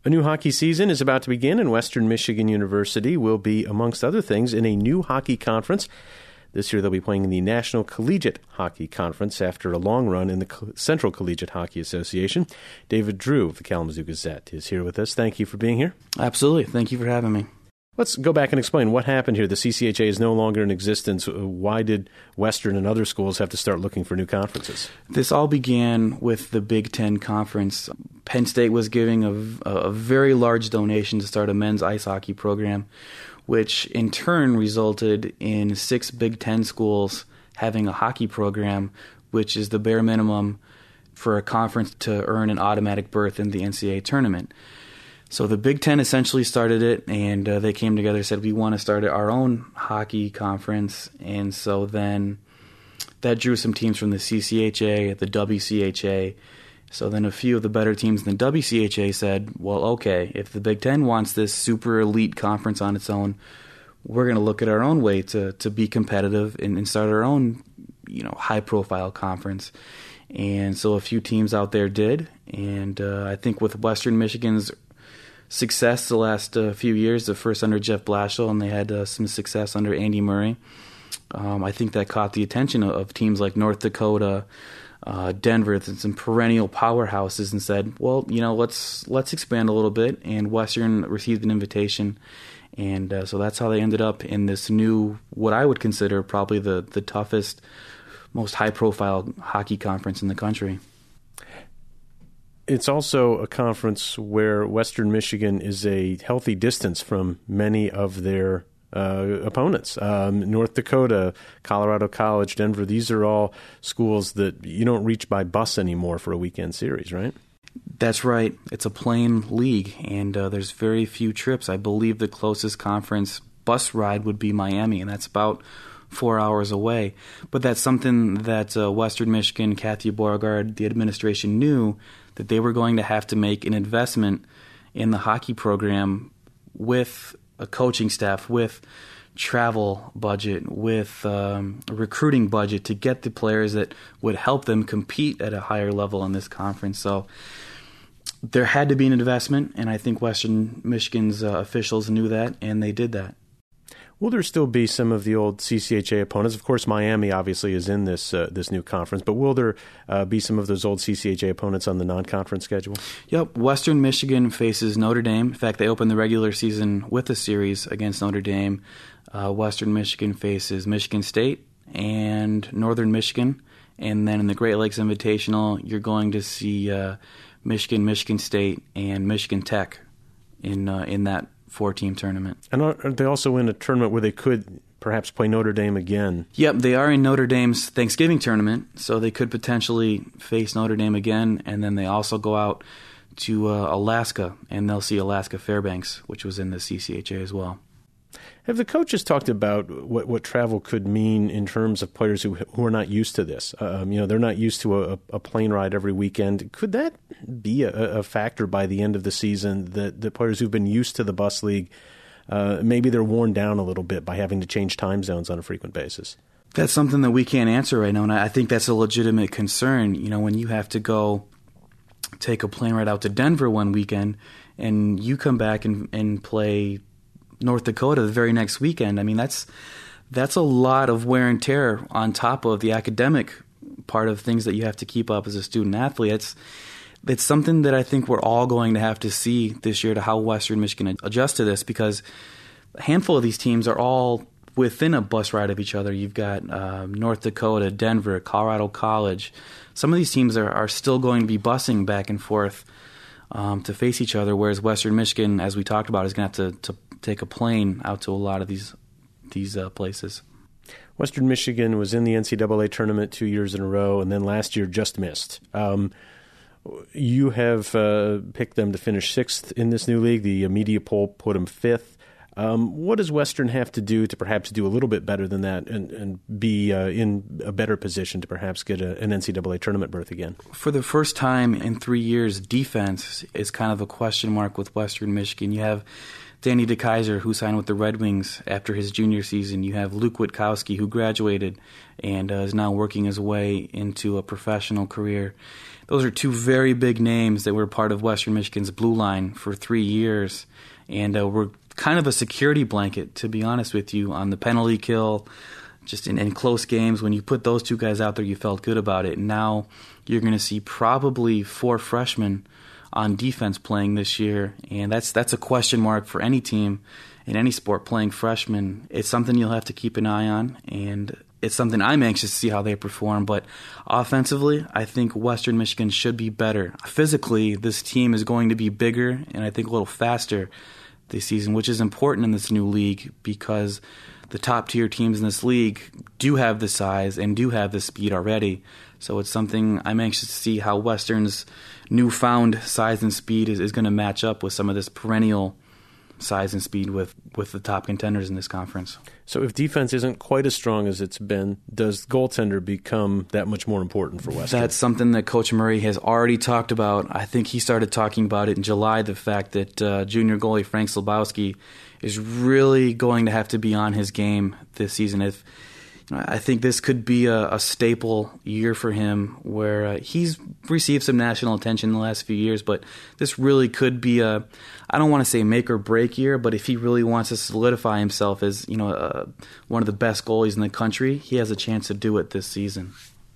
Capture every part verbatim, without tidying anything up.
A new hockey season is about to begin, and Western Michigan University will be, amongst other things, in a new hockey conference. This year they'll be playing in the National Collegiate Hockey Conference after a long run in the Central Collegiate Hockey Association. David Drew of the Kalamazoo Gazette is here with us. Thank you for being here. Absolutely. Thank you for having me. Let's go back and explain what happened here. The C C H A is no longer in existence. Why did Western and other schools have to start looking for new conferences? This all began with the Big Ten Conference. Penn State was giving a, a very large donation to start a men's ice hockey program, which in turn resulted in six Big Ten schools having a hockey program, which is the bare minimum for a conference to earn an automatic berth in the N C double A tournament. So the Big Ten essentially started it, and uh, they came together and said, we want to start our own hockey conference. And so then that drew some teams from the C C H A, the W C H A. So then a few of the better teams in the W C H A said, well, okay, if the Big Ten wants this super elite conference on its own, we're going to look at our own way to, to be competitive and, and start our own, you know, high-profile conference. And so a few teams out there did. And uh, I think with Western Michigan's success the last uh, few years, the first under Jeff Blashill, and they had uh, some success under Andy Murray. Um, I think that caught the attention of, of teams like North Dakota, uh, Denver, and some perennial powerhouses, and said, well, you know, let's let's expand a little bit. And Western received an invitation, and uh, so that's how they ended up in this new, what I would consider probably the, the toughest, most high-profile hockey conference in the country. It's also a conference where Western Michigan is a healthy distance from many of their uh, opponents. Um, North Dakota, Colorado College, Denver, these are all schools that you don't reach by bus anymore for a weekend series, right? That's right. It's a plain league, and uh, there's very few trips. I believe the closest conference bus ride would be Miami, and that's about four hours away. But that's something that uh, Western Michigan, Kathy Beauregard, the administration knew, that they were going to have to make an investment in the hockey program with a coaching staff, with travel budget, with um, a recruiting budget to get the players that would help them compete at a higher level in this conference. So there had to be an investment, and I think Western Michigan's uh, officials knew that, and they did that. Will there still be some of the old C C H A opponents? Of course, Miami obviously is in this uh, this new conference, but will there uh, be some of those old C C H A opponents on the non-conference schedule? Yep. Western Michigan faces Notre Dame. In fact, they opened the regular season with a series against Notre Dame. Uh, Western Michigan faces Michigan State and Northern Michigan. And then in the Great Lakes Invitational, you're going to see uh, Michigan, Michigan State, and Michigan Tech in uh, in that four-team tournament. And aren't they also in a tournament where they could perhaps play Notre Dame again? Yep, they are in Notre Dame's Thanksgiving tournament, so they could potentially face Notre Dame again, and then they also go out to uh, Alaska, and they'll see Alaska Fairbanks, which was in the C C H A as well. Have the coaches talked about what, what travel could mean in terms of players who who are not used to this? Um, you know, they're not used to a, a plane ride every weekend. Could that be a, a factor by the end of the season, that the players who've been used to the bus league, uh, maybe they're worn down a little bit by having to change time zones on a frequent basis? That's something that we can't answer right now, and I think that's a legitimate concern. You know, when you have to go take a plane ride out to Denver one weekend, and you come back and, and play North Dakota the very next weekend. I mean, that's that's a lot of wear and tear on top of the academic part of things that you have to keep up as a student athlete. It's it's something that I think we're all going to have to see this year, to how Western Michigan adjusts to this, because a handful of these teams are all within a bus ride of each other. You've got uh, North Dakota, Denver, Colorado College. Some of these teams are, are still going to be busing back and forth um, to face each other, whereas Western Michigan, as we talked about, is going to have to, to take a plane out to a lot of these these uh, places. Western Michigan was in the N C double A tournament two years in a row, and then last year just missed. Um, you have uh, picked them to finish sixth in this new league. The media poll put them fifth. Um, what does Western have to do to perhaps do a little bit better than that and, and be uh, in a better position to perhaps get a, an N C double A tournament berth again? For the first time in three years, defense is kind of a question mark with Western Michigan. You have Danny DeKaiser, who signed with the Red Wings after his junior season. You have Luke Witkowski, who graduated and uh, is now working his way into a professional career. Those are two very big names that were part of Western Michigan's blue line for three years, and uh, were kind of a security blanket, to be honest with you, on the penalty kill. Just in, in close games, when you put those two guys out there, you felt good about it. And now you're going to see probably four freshmen on defense playing this year, and that's that's a question mark for any team in any sport playing freshmen. It's something you'll have to keep an eye on, and it's something I'm anxious to see how they perform. But offensively, I think Western Michigan should be better. Physically, this team is going to be bigger and I think a little faster this season, which is important in this new league because the top-tier teams in this league do have the size and do have the speed already. So it's something I'm anxious to see how Western's newfound size and speed is, is going to match up with some of this perennial size and speed with, with the top contenders in this conference. So if defense isn't quite as strong as it's been, does goaltender become that much more important for Western? That's something that Coach Murray has already talked about. I think he started talking about it in July, the fact that uh, junior goalie Frank Slabowski is really going to have to be on his game this season. If I think this could be a, a staple year for him where uh, he's received some national attention in the last few years, but this really could be a, I don't want to say make or break year, but if he really wants to solidify himself as, you know, uh, one of the best goalies in the country, he has a chance to do it this season.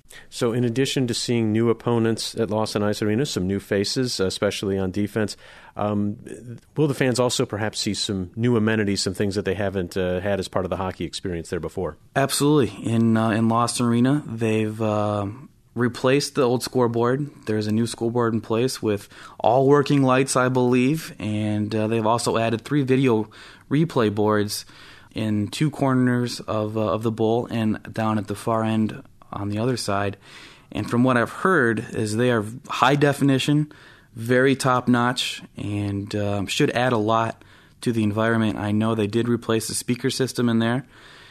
So in addition to seeing new opponents at Lawson Ice Arena, some new faces, especially on defense, um, will the fans also perhaps see some new amenities, some things that they haven't uh, had as part of the hockey experience there before? Absolutely. In uh, in Lawson Arena, they've uh, replaced the old scoreboard. There's a new scoreboard in place with all working lights, I believe, and uh, they've also added three video replay boards in two corners of uh, of the bowl and down at the far end on the other side. And from what I've heard is they are high definition, very top notch, and um, should add a lot to the environment. I know they did replace the speaker system in there,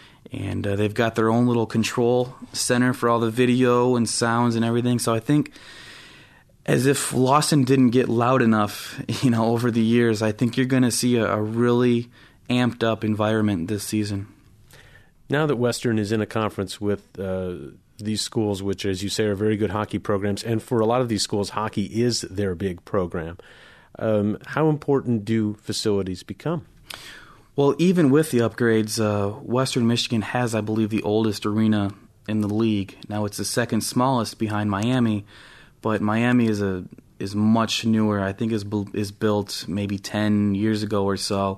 and uh, they've got their own little control center for all the video and sounds and everything. So I think as if Lawson didn't get loud enough, you know, over the years, I think you're going to see a, a really amped up environment this season. Now that Western is in a conference with uh, these schools, which, as you say, are very good hockey programs, and for a lot of these schools, hockey is their big program, um, how important do facilities become? Well, even with the upgrades, uh, Western Michigan has, I believe, the oldest arena in the league. Now, it's the second smallest behind Miami, but Miami is a is much newer. I think is is built maybe ten years ago or so.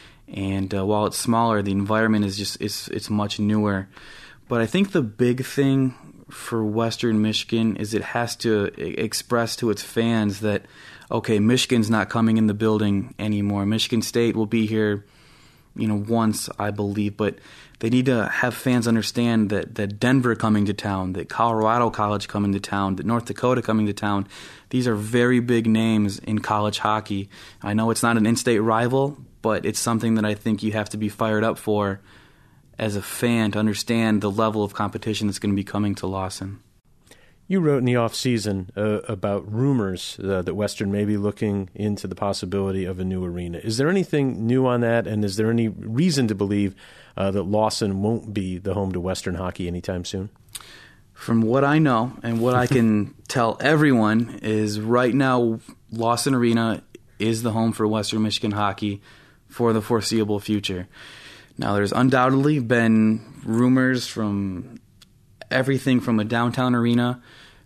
And uh, while it's smaller, the environment is just it's it's much newer. But I think the big thing for Western Michigan is it has to express to its fans that, okay, Michigan's not coming in the building anymore. Michigan State will be here, you know, once, I believe, but they need to have fans understand that, that Denver coming to town, that Colorado College coming to town, that North Dakota coming to town, these are very big names in college hockey. I know it's not an in-state rival, but it's something that I think you have to be fired up for as a fan to understand the level of competition that's going to be coming to Lawson. You wrote in the off-season uh, about rumors uh, that Western may be looking into the possibility of a new arena. Is there anything new on that, and is there any reason to believe uh, that Lawson won't be the home to Western hockey anytime soon? From what I know and what I can tell everyone is right now Lawson Arena is the home for Western Michigan hockey for the foreseeable future. Now, there's undoubtedly been rumors from everything from a downtown arena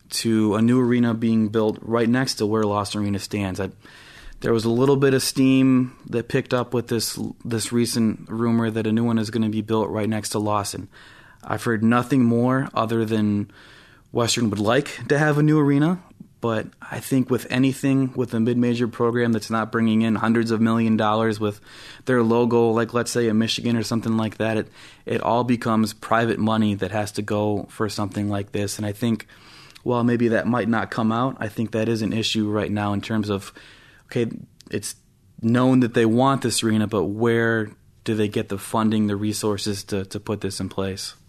to a new arena being built right next to where Lawson Arena stands. I, there was a little bit of steam that picked up with this this recent rumor that a new one is going to be built right next to Lawson. I've heard nothing more other than Western would like to have a new arena, but I think with anything with a mid-major program that's not bringing in hundreds of million dollars with their logo, like let's say a Michigan or something like that, it it all becomes private money that has to go for something like this. And I think, while maybe that might not come out, I think that is an issue right now in terms of, okay, it's known that they want this arena, but where do they get the funding, the resources to, to put this in place?